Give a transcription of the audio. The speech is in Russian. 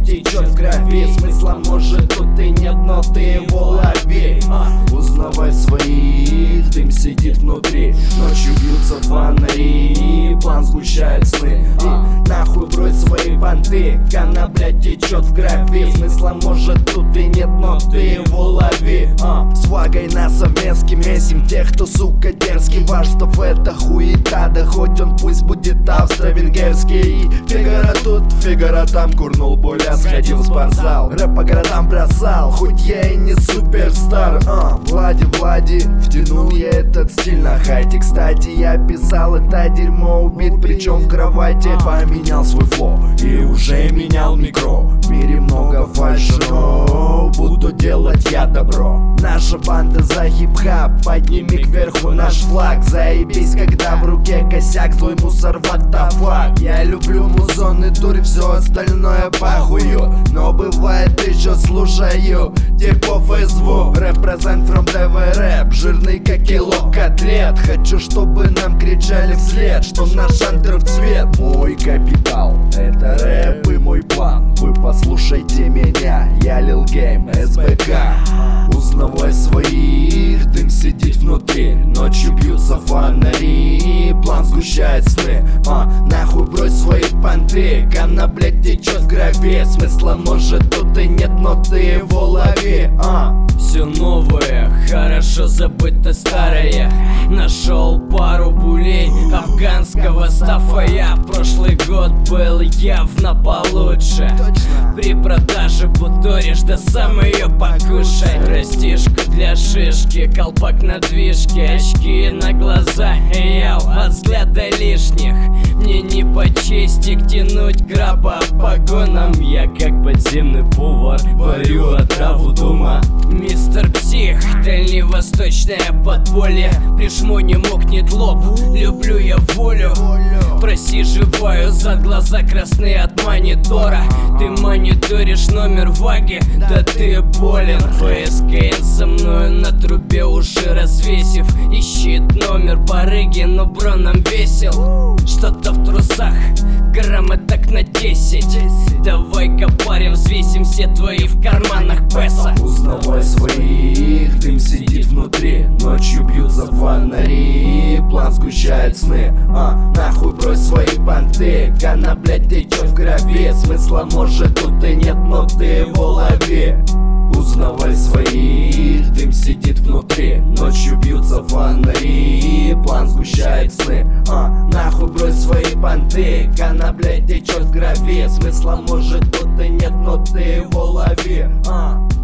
течет в крови. Смысла может тут и нет, но ты его лови. Узнавай своих, дым сидит внутри. Ночью бьются фонари, план сгущает сны. И нахуй брось свои понты, она, блядь, течет в крови. Смысла может тут и нет, но ты его лови. С вагой на совместке месим тех, кто, сука, дерзкий. Важно это хуета, да хоть он пусть будет австро-венгерский. Фигаро тут, Фигаро там, курнул буля, сходил в спортзал. Рэп по городам бросал, хоть я и не суперстар. Влади, втянул я этот стиль на хайте. Кстати, я писал это дерьмо убит, причем в кровати. Поменял свой флоу и уже менял микро. В мире много фальши, но буду делать я добро. Наша банда за хип-хап, подними кверху наш флаг. Заебись, когда в руке косяк, злой мусор, what the fuck. Я люблю музон и дурь, все остальное похую. Но бывает еще слушаю типов и звук. Represent from DV Rap, жирный как кило котлет. Хочу, чтобы нам кричали вслед, что наш андер в цвет. Мой капитал, это рэп и мой план. Вы послушайте меня, я Lil Game, СБК. Узнавай своих, дым сидит внутри. Ночью бьются фонари, план сгущает сны. Нахуй брось свои понты, она, блядь, течет в крови. Смысла может тут и нет, но ты его лови. Все новое, хорошо забыто старое. Нашел пару булей афганского стафа. Я прошлый год был явно получше. При продаже буторишь, да сам ее покушай. Растишка для шишки, колпак на движке, очки на глаза, я от взгляда лишних. Мне не по чести тянуть краба погонам. Я как подземный повар, варю отраву дома. Мистер Псих, дальневосточное подполье. Пришмо не мокнет лоб, люблю я волю. Просиживаю за глаза красные от монитора. Ты мониторишь номер ваги, да ты болен. ФСКН со мною на трубе уши развесив. Ищет номер барыги, но бро нам весел. Что-то в трусах, граммы так на 10. Давай-ка, парень, взвесим все твои в карманах песо. Узнавай своих, дым сидит внутри. Ночью бьются фонари, план сгущает сны. Нахуй брось свои понты, она, блядь, течет в крови. Смысла может тут и нет, но ты его лови. Узнавай своих, дым сидит внутри. Ночью бьются фонари, план сгущает сны. Нахуй брось свои понты, она, блядь, течет в крови. Смысла может тут и нет, но ты его лови.